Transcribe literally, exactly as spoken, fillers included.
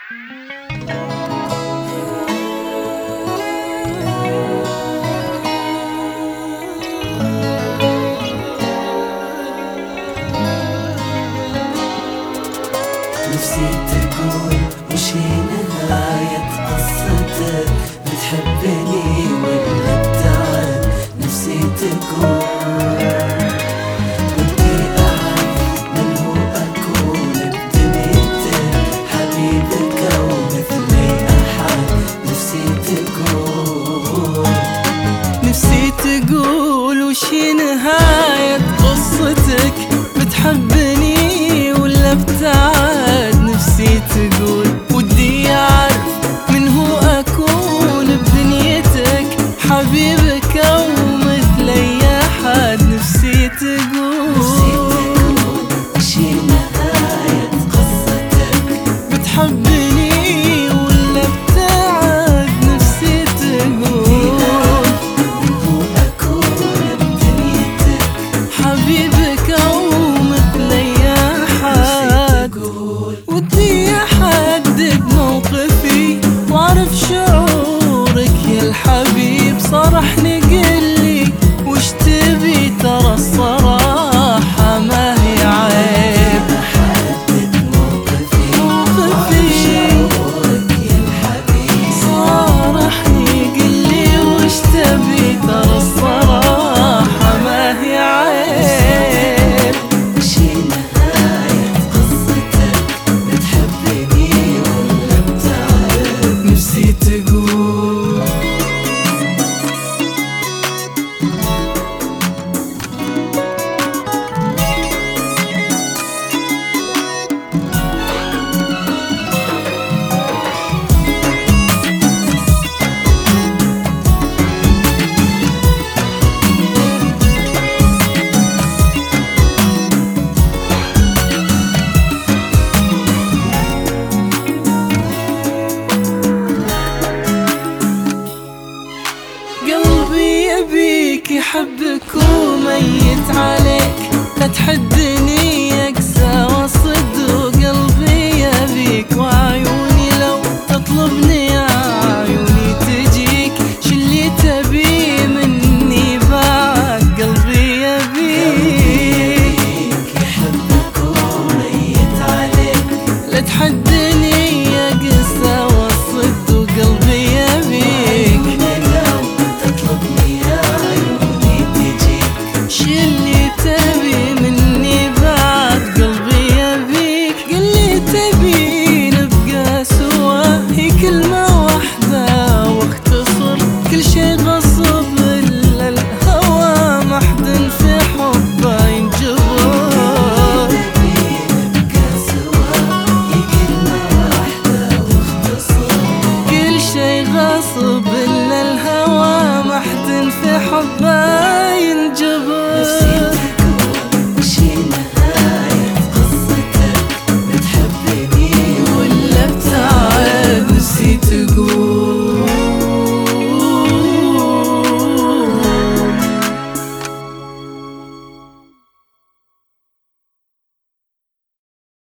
نفسي تقول وش هي نهاية قصتك، بتحبني ولا بتعد؟ نفسي تقول ودي أعرف من هو أكون بدنيتك، حبيبك أو مثل أي أحد. نفسي تقول نفسي تقول وش هي نهاية قصتك، بتحبني ولا بتعد؟ نفسي تقول ودي أعرف من هو أكون بدنيتك، حبيبك أو مثل أي أحد. نفسي تقول نفسي تقول وش هي نهاية قصتك، بتحبني ولا بتعد؟ نفسي تقول من هو أكون بدنيتك، حبيبك أو مثل أي أحد. ودي أحدد موقفي وأعرف شعورك يا الحبيب، صرحني قلي وش تبي، ترى الصراحة ما هي عيب. أحدد موقفي موقفي شعورك يا الحبيب، صرحني قلي وش تبي، ترى الصراحة ما هي عيب. وش هي نهاية قصتك، بتحبني ولا بتعرف؟ نفسي تقول قلبي يبيك يحبك وميت عليك، لا تحد